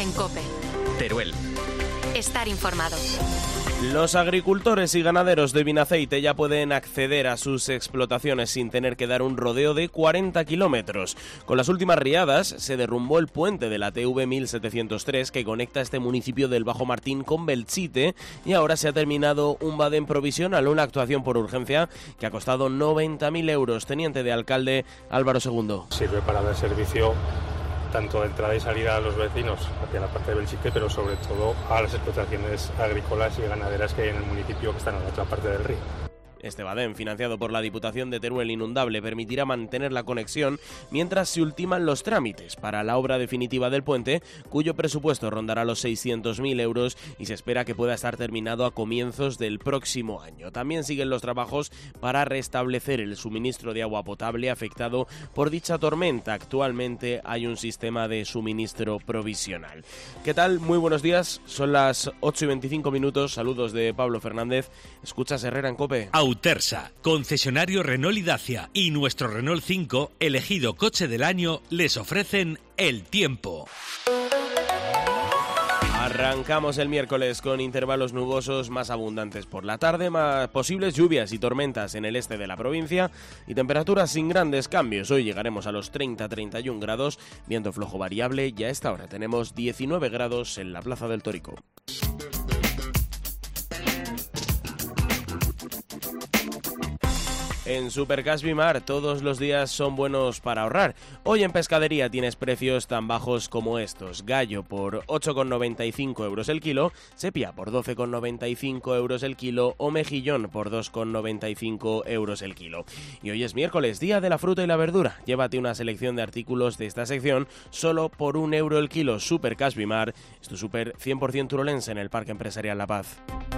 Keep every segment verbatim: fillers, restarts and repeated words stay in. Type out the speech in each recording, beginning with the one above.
en COPE. Teruel. Estar informado. Los agricultores y ganaderos de Vinaceite ya pueden acceder a sus explotaciones sin tener que dar un rodeo de cuarenta kilómetros. Con las últimas riadas se derrumbó el puente de la T V mil setecientos tres que conecta este municipio del Bajo Martín con Belchite y ahora se ha terminado un badén provisional, una actuación por urgencia que ha costado noventa mil euros. Teniente de alcalde Álvaro Segundo. Sirve para dar servicio tanto de entrada y salida a los vecinos hacia la parte de Belchite, pero sobre todo a las explotaciones agrícolas y ganaderas que hay en el municipio que están en la otra parte del río. Este badén, financiado por la Diputación de Teruel Inundable, permitirá mantener la conexión mientras se ultiman los trámites para la obra definitiva del puente, cuyo presupuesto rondará los seiscientos mil euros y se espera que pueda estar terminado a comienzos del próximo año. También siguen los trabajos para restablecer el suministro de agua potable afectado por dicha tormenta. Actualmente hay un sistema de suministro provisional. ¿Qué tal? Muy buenos días. Son las ocho y veinticinco minutos. Saludos de Pablo Fernández. Escuchas Herrera en COPE. Autersa, concesionario Renault y Dacia y nuestro Renault cinco, elegido coche del año, les ofrecen el tiempo. Arrancamos el miércoles con intervalos nubosos más abundantes por la tarde, más posibles lluvias y tormentas en el este de la provincia y temperaturas sin grandes cambios. Hoy llegaremos a los treinta a treinta y un grados, viento flojo variable y a esta hora tenemos diecinueve grados en la Plaza del Tórico. En Supercash Bimar todos los días son buenos para ahorrar. Hoy en pescadería tienes precios tan bajos como estos. Gallo por ocho con noventa y cinco euros el kilo, sepia por doce con noventa y cinco euros el kilo o mejillón por dos con noventa y cinco euros el kilo. Y hoy es miércoles, día de la fruta y la verdura. Llévate una selección de artículos de esta sección solo por un euro el kilo. Supercash Bimar es tu super cien por ciento turolense en el Parque Empresarial La Paz.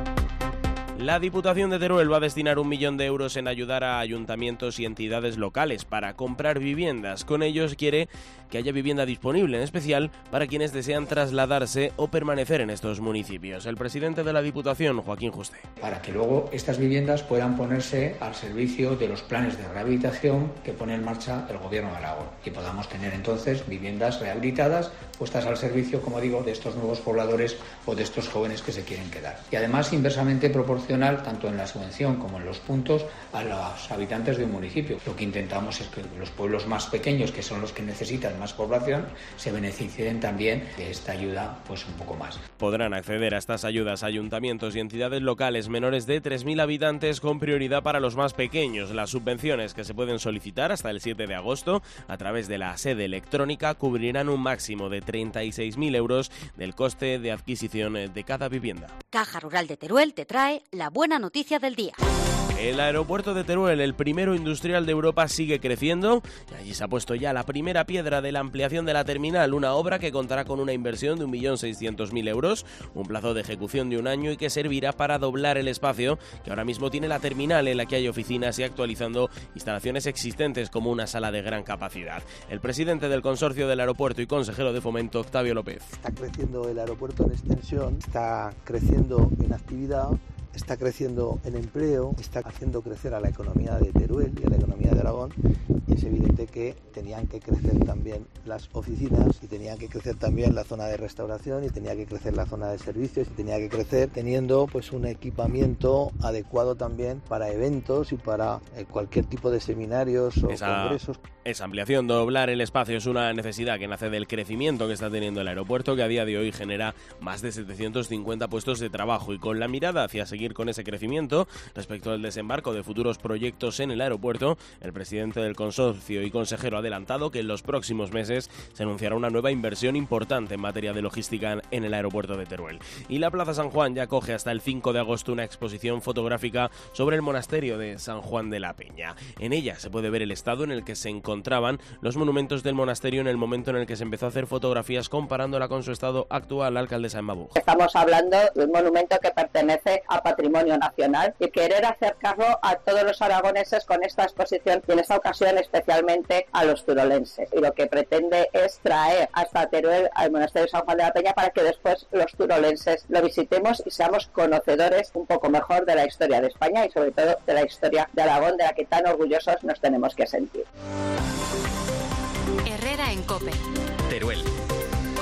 La Diputación de Teruel va a destinar un millón de euros en ayudar a ayuntamientos y entidades locales para comprar viviendas. Con ellos quiere que haya vivienda disponible, en especial para quienes desean trasladarse o permanecer en estos municipios. El presidente de la Diputación, Joaquín Juste. Para que luego estas viviendas puedan ponerse al servicio de los planes de rehabilitación que pone en marcha el Gobierno de Aragón y podamos tener entonces viviendas rehabilitadas puestas al servicio, como digo, de estos nuevos pobladores o de estos jóvenes que se quieren quedar. Y además inversamente proporcionar tanto en la subvención como en los puntos a los habitantes de un municipio. Lo que intentamos es que los pueblos más pequeños, que son los que necesitan más población, se beneficien también de esta ayuda pues un poco más. Podrán acceder a estas ayudas ayuntamientos y entidades locales menores de tres mil habitantes con prioridad para los más pequeños. Las subvenciones que se pueden solicitar hasta el siete de agosto a través de la sede electrónica cubrirán un máximo de treinta y seis mil euros del coste de adquisición de cada vivienda. Caja Rural de Teruel te trae la buena noticia del día. El aeropuerto de Teruel, el primero industrial de Europa, sigue creciendo y allí se ha puesto ya la primera piedra de la ampliación de la terminal, una obra que contará con una inversión de un millón seiscientos mil euros, un plazo de ejecución de un año y que servirá para doblar el espacio que ahora mismo tiene la terminal, en la que hay oficinas y actualizando instalaciones existentes como una sala de gran capacidad. El presidente del consorcio del aeropuerto y consejero de Fomento, Octavio López. Está creciendo el aeropuerto en extensión, está creciendo en actividad, está creciendo en empleo, está haciendo crecer a la economía de Teruel y a la economía de Aragón, y es evidente que tenían que crecer también las oficinas y tenían que crecer también la zona de restauración y tenía que crecer la zona de servicios y tenía que crecer teniendo pues un equipamiento adecuado también para eventos y para eh, cualquier tipo de seminarios o esa, congresos. Esa ampliación, doblar el espacio, es una necesidad que nace del crecimiento que está teniendo el aeropuerto, que a día de hoy genera más de setecientos cincuenta puestos de trabajo, y con la mirada hacia seguir con ese crecimiento respecto al desembarco de futuros proyectos en el aeropuerto, el presidente del consorcio y consejero ha adelantado que en los próximos meses se anunciará una nueva inversión importante en materia de logística en el aeropuerto de Teruel. Y la Plaza San Juan ya acoge hasta el cinco de agosto una exposición fotográfica sobre el monasterio de San Juan de la Peña. En ella se puede ver el estado en el que se encontraban los monumentos del monasterio en el momento en el que se empezó a hacer fotografías, comparándola con su estado actual. La alcaldesa Emma Buch. Estamos hablando de un monumento que pertenece a patrimonio nacional y querer acercarlo a todos los aragoneses con esta exposición y en esta ocasión especialmente a los turolenses. Y lo que pretende es traer hasta Teruel al monasterio de San Juan de la Peña para que después los turolenses lo visitemos y seamos conocedores un poco mejor de la historia de España y sobre todo de la historia de Aragón, de la que tan orgullosos nos tenemos que sentir. Herrera en COPE. Teruel.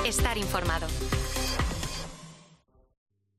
Estar informado.